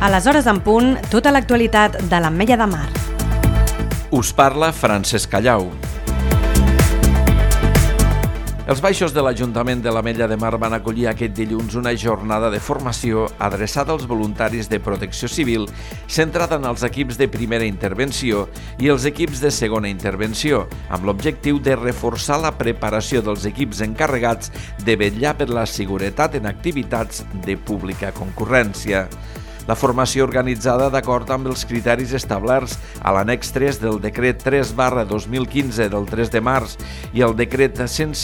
A les hores en punt, tota l'actualitat de l'Ametlla de Mar. Us parla Francesc Callau. Els baixos de l'Ajuntament de l'Ametlla de Mar van acollir aquest dilluns una jornada de formació adreçada als voluntaris de protecció civil, centrada en els equips de primera intervenció i els equips de segona intervenció, amb l'objectiu de reforçar la preparació dels equips encarregats de vetllar per la seguretat en activitats de pública concurrència. La formació organitzada d'acord amb els criteris establerts a l'annex 3 del decret 3/2015 del 3 de març i el decret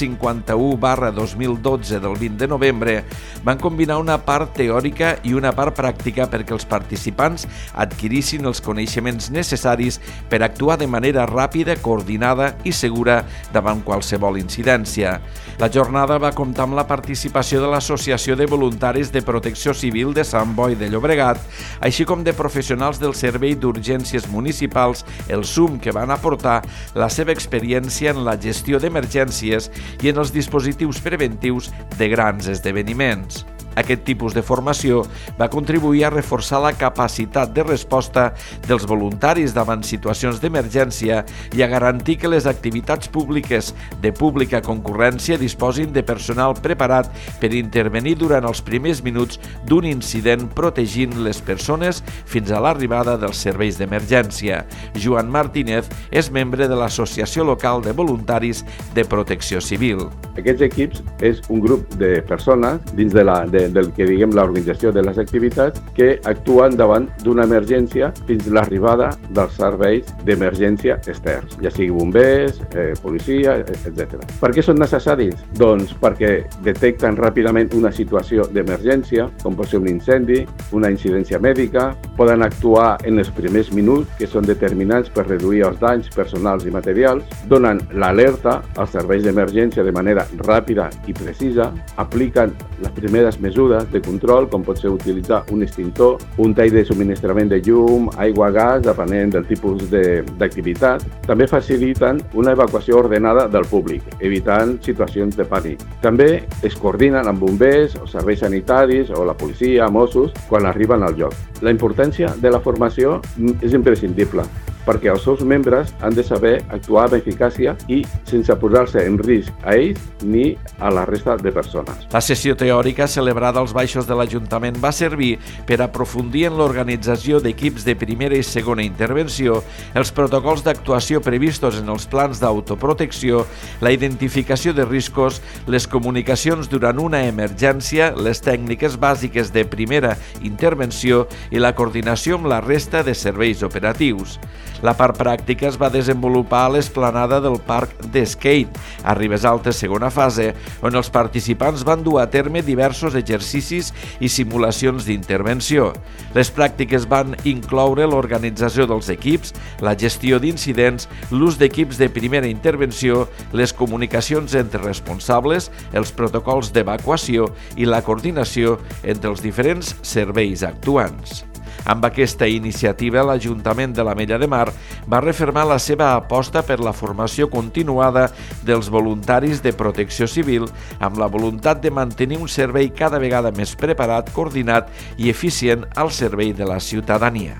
151/2012 del 20 de novembre van combinar una part teòrica i una part pràctica perquè els participants adquirissin els coneixements necessaris per actuar de manera ràpida, coordinada i segura davant qualsevol incidència. La jornada va comptar amb la participació de l'Associació de Voluntaris de Protecció Civil de Sant Boi de Llobregat, així com de professionals del Servei d'Urgències Municipals, el SUM, que van aportar la seva experiència en la gestió d'emergències i en els dispositius preventius de grans esdeveniments. Aquest tipus de formació va contribuir a reforçar la capacitat de resposta dels voluntaris davant situacions d'emergència i a garantir que les activitats públiques de pública concurrència disposin de personal preparat per intervenir durant els primers minuts d'un incident protegint les persones fins a l'arribada dels serveis d'emergència. Joan Martínez és membre de l'Associació Local de Voluntaris de Protecció Civil. Aquests equips és un grup de persones dins del que diguem l'organització de les activitats que actuen davant d'una emergència fins a l'arribada dels serveis d'emergència externs, ja sigui bombers, policia, etc. Per què són necessaris? Doncs perquè detecten ràpidament una situació d'emergència, com pot ser un incendi, una incidència mèdica, poden actuar en els primers minuts, que són determinants per reduir els danys personals i materials, donen l'alerta als serveis d'emergència de manera ràpida i precisa, apliquen les primeres mesures de control, com pot ser utilitzar un extintor, un tall de subministrament de llum, aigua, gas, depenent del tipus d'activitat. També faciliten una evacuació ordenada del públic, evitant situacions de pànic. També es coordinen amb bombers o serveis sanitaris o la policia, Mossos, quan arriben al lloc. La importància de la formació és imprescindible, perquè els seus membres han de saber actuar amb eficàcia i sense posar-se en risc a ells ni a la resta de persones. La sessió teòrica celebrada als baixos de l'Ajuntament va servir per aprofundir en l'organització d'equips de primera i segona intervenció, els protocols d'actuació previstos en els plans d'autoprotecció, la identificació de riscos, les comunicacions durant una emergència, les tècniques bàsiques de primera intervenció i la coordinació amb la resta de serveis operatius. La part pràctica es va desenvolupar a l'esplanada del parc d'Skate, a Ribes Altes, segona fase, on els participants van dur a terme diversos exercicis i simulacions d'intervenció. Les pràctiques van incloure l'organització dels equips, la gestió d'incidents, l'ús d'equips de primera intervenció, les comunicacions entre responsables, els protocols d'evacuació i la coordinació entre els diferents serveis actuants. Amb aquesta iniciativa, l'Ajuntament de l'Ametlla de Mar va refermar la seva aposta per la formació continuada dels voluntaris de protecció civil amb la voluntat de mantenir un servei cada vegada més preparat, coordinat i eficient al servei de la ciutadania.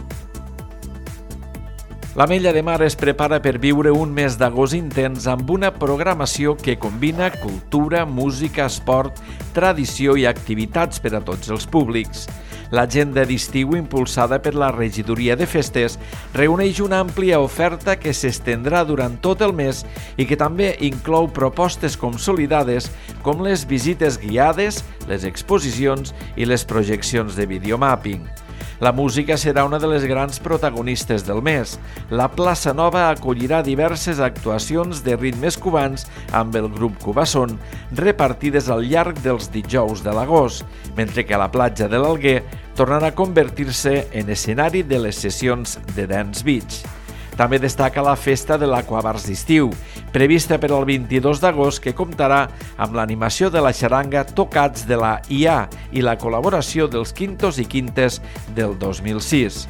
L'Ametlla de Mar es prepara per viure un mes d'agost intens amb una programació que combina cultura, música, esport, tradició i activitats per a tots els públics. L'agenda d'estiu impulsada per la Regidoria de Festes reuneix una àmplia oferta que s'estendrà durant tot el mes i que també inclou propostes consolidades com les visites guiades, les exposicions i les projeccions de videomapping. La música serà una de les grans protagonistes del mes. La Plaça Nova acollirà diverses actuacions de ritmes cubans amb el grup Cubasson, repartides al llarg dels dijous de l'agost, mentre que la platja de l'Alguer tornarà a convertir-se en escenari de les sessions de Dance Beach. També destaca la festa de l'Aquabars d'estiu, prevista per al 22 d'agost, que comptarà amb l'animació de la xaranga Tocats de la IA i la col·laboració dels Quintos i Quintes del 2006.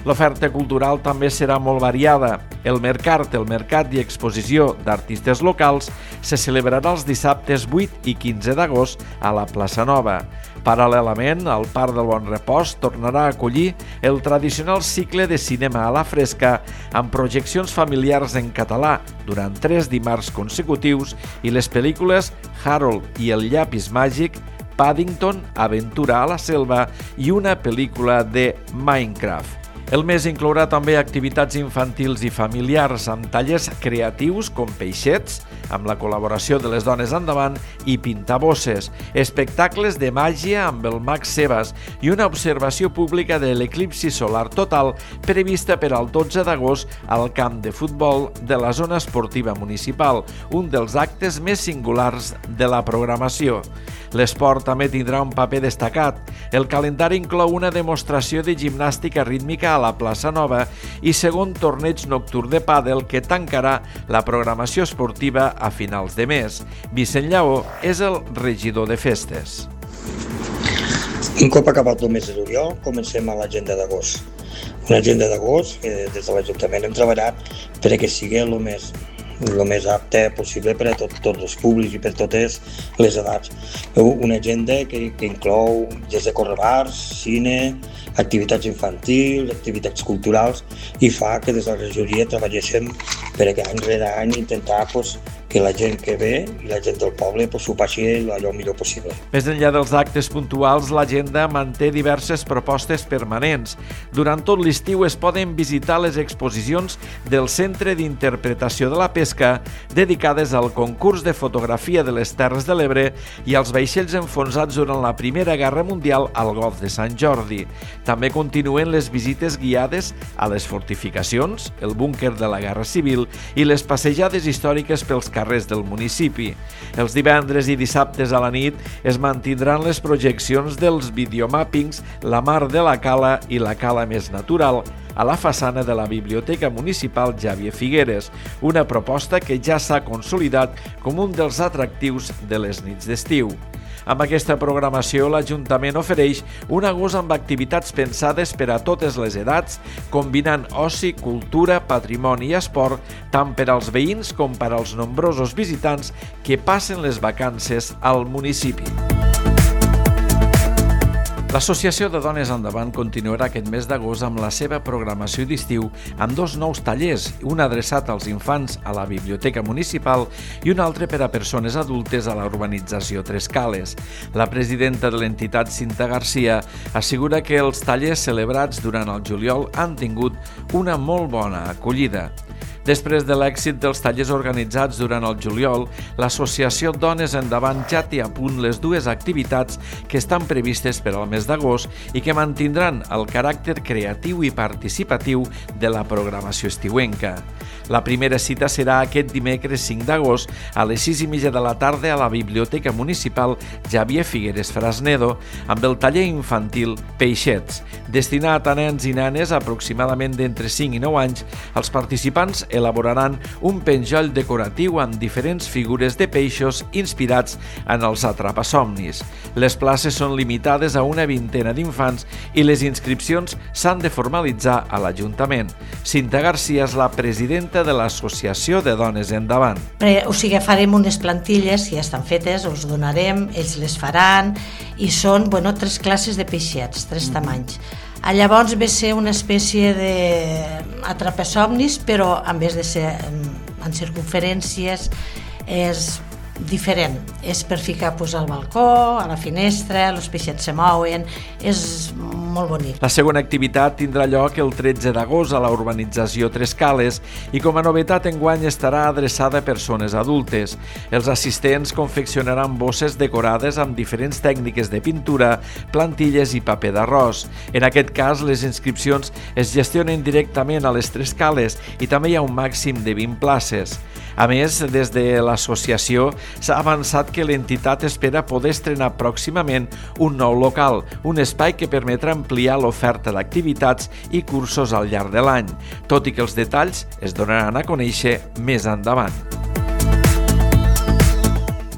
L'oferta cultural també serà molt variada. El mercat i exposició d'artistes locals se celebrarà els dissabtes 8 i 15 d'agost a la Plaça Nova. Paral·lelament, el Parc del Bon Repòs tornarà a acollir el tradicional cicle de cinema a la fresca amb projeccions familiars en català durant 3 dimarts consecutius i les pel·lícules Harold i el llapis màgic, Paddington, Aventura a la selva i una pel·lícula de Minecraft. El mes inclourà també activitats infantils i familiars amb tallers creatius com peixets, amb la col·laboració de les Dones Endavant i Pintabosses, espectacles de màgia amb el mag Sebas i una observació pública de l'eclipsi solar total prevista per al 12 d'agost al camp de futbol de la zona esportiva municipal, un dels actes més singulars de la programació. L'esport també tindrà un paper destacat. El calendari inclou una demostració de gimnàstica rítmica a la Plaça Nova i segon torneig nocturn de pàdel que tancarà la programació esportiva a finals de mes. Vicent Lleó és el regidor de festes. Un cop acabat el mes de juliol, comencem a l'agenda d'agost. Una agenda d'agost que des de l'Ajuntament hem treballat perquè sigui el més apte possible per a tots els públics i per totes les edats. Una agenda que inclou des de correbars, cine, activitats infantils, activitats culturals i fa que des de la regidoria treballéssim per que any rere any intentar que la gent que ve i la gent del poble s'ho passi allò millor possible. Més enllà dels actes puntuals, l'agenda manté diverses propostes permanents. Durant tot l'estiu es poden visitar les exposicions del Centre d'Interpretació de la Pesca dedicades al concurs de fotografia de les Terres de l'Ebre i als vaixells enfonsats durant la Primera Guerra Mundial al Golf de Sant Jordi. També continuen les visites guiades a les fortificacions, el búnquer de la Guerra Civil i les passejades històriques pels carrers del municipi. Els divendres i dissabtes a la nit es mantindran les projeccions dels videomàpings La Mar de la Cala i La Cala Més Natural a la façana de la Biblioteca Municipal Xavier Figueres, una proposta que ja s'ha consolidat com un dels atractius de les nits d'estiu. Amb aquesta programació, l'Ajuntament ofereix un agost amb activitats pensades per a totes les edats, combinant oci, cultura, patrimoni i esport, tant per als veïns com per als nombrosos visitants que passen les vacances al municipi. L'Associació de Dones Endavant continuarà aquest mes d'agost amb la seva programació d'estiu amb 2 nous tallers, un adreçat als infants a la Biblioteca Municipal i un altre per a persones adultes a la urbanització Tres Cales. La presidenta de l'entitat, Cinta Garcia, assegura que els tallers celebrats durant el juliol han tingut una molt bona acollida. Després de l'èxit dels tallers organitzats durant el juliol, l'Associació Dones Endavant ja té a punt les 2 activitats que estan previstes per al mes d'agost i que mantindran el caràcter creatiu i participatiu de la programació estiuenca. La primera cita serà aquest dimecres 5 d'agost a les 6:30 de la tarda a la Biblioteca Municipal Xavier Figueres Frasnedo amb el taller infantil Peixets. Destinat a nens i nenes aproximadament d'entre 5 i 9 anys, els participants elaboraran un penjoll decoratiu amb diferents figures de peixos inspirats en els atrapasomnis. Les places són limitades a una vintena d'infants i les inscripcions s'han de formalitzar a l'Ajuntament. Cinta Garcia és la presidenta de l'Associació de Dones Endavant. Farem unes plantilles que ja estan fetes, us donarem, ells les faran i són 3 classes de peixets, 3 tamanys. Llavors ve ser una espècie d'atrapasomnis, però en vez de ser en circunferències és diferent. És per ficar al balcó, a la finestra, els peixets se mouen, és molt bonic. La segona activitat tindrà lloc el 13 d'agost a la urbanització Tres Cales i com a novetat enguany estarà adreçada a persones adultes. Els assistents confeccionaran bosses decorades amb diferents tècniques de pintura, plantilles i paper d'arròs. En aquest cas, les inscripcions es gestionen directament a les Tres Cales i també hi ha un màxim de 20 places. A més, des de l'associació s'ha avançat que l'entitat espera poder estrenar pròximament un nou local, un espai que permetrà ampliar l'oferta d'activitats i cursos al llarg de l'any, tot i que els detalls es donaran a conèixer més endavant.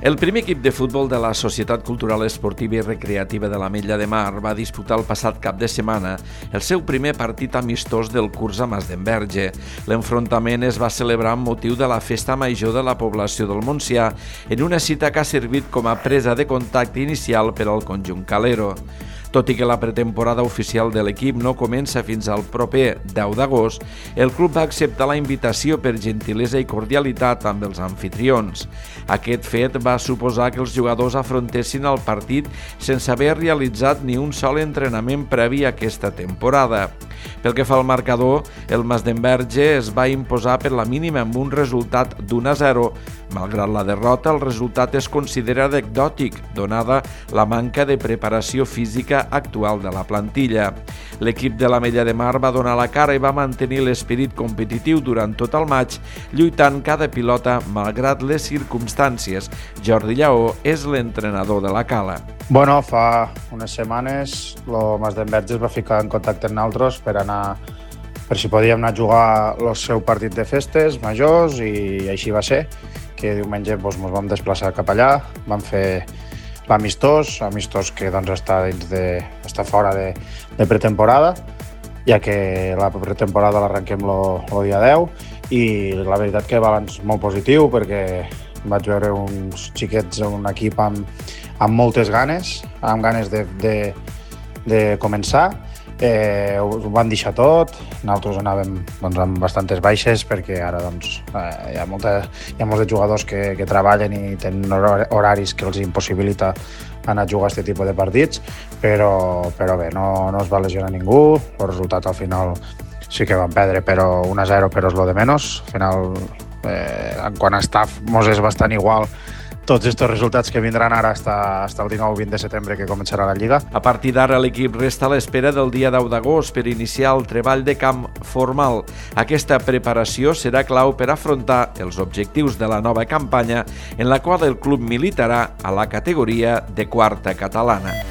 El primer equip de futbol de la Societat Cultural Esportiva i Recreativa de l'Ametlla de Mar va disputar el passat cap de setmana el seu primer partit amistós del curs a Masdenverge. L'enfrontament es va celebrar amb motiu de la festa major de la població del Montsià en una cita que ha servit com a presa de contacte inicial per al conjunt calero. Tot i que la pretemporada oficial de l'equip no comença fins al proper 10 d'agost, el club va acceptar la invitació per gentilesa i cordialitat amb els anfitrions. Aquest fet va suposar que els jugadors afrontessin el partit sense haver realitzat ni un sol entrenament previ a aquesta temporada. Pel que fa al marcador, el Masdenverge es va imposar per la mínima amb un resultat d'1-0. Malgrat la derrota, el resultat es considera anecdòtic, donada la manca de preparació física actual de la plantilla. L'equip de l'Ametlla de Mar va donar la cara i va mantenir l'esperit competitiu durant tot el maig, lluitant cada pilota malgrat les circumstàncies. Jordi Lleó és l'entrenador de la Cala. Bueno, fa unes setmanes el Masdenverge es va ficar en contacte amb nosaltres per si podíem anar a jugar el seu partit de festes majors i així va ser, que diumenge ens vam desplaçar cap allà, vam fer l'amistós que està fora de pretemporada, ja que la pretemporada l'arrenquem el dia 10 i la veritat que balanç molt positiu perquè vaig veure uns xiquets, un equip amb moltes ganes, amb ganes de començar. Ho van deixar tot, nosaltres anàvem amb bastantes baixes perquè ara hi ha molts de jugadors que treballen i tenen horaris que els impossibilita anar a jugar a aquest tipus de partits, però bé, no es va lesionar ningú, el resultat al final sí que van perdre, però 1-0 però és lo de menys. Al final, en quant a staff, mos és bastant igual tots aquests resultats que vindran ara fins el 19-20 de setembre que començarà la Lliga. A partir d'ara l'equip resta a l'espera del dia 10 d'agost per iniciar el treball de camp formal. Aquesta preparació serà clau per afrontar els objectius de la nova campanya en la qual el club militarà a la categoria de quarta catalana.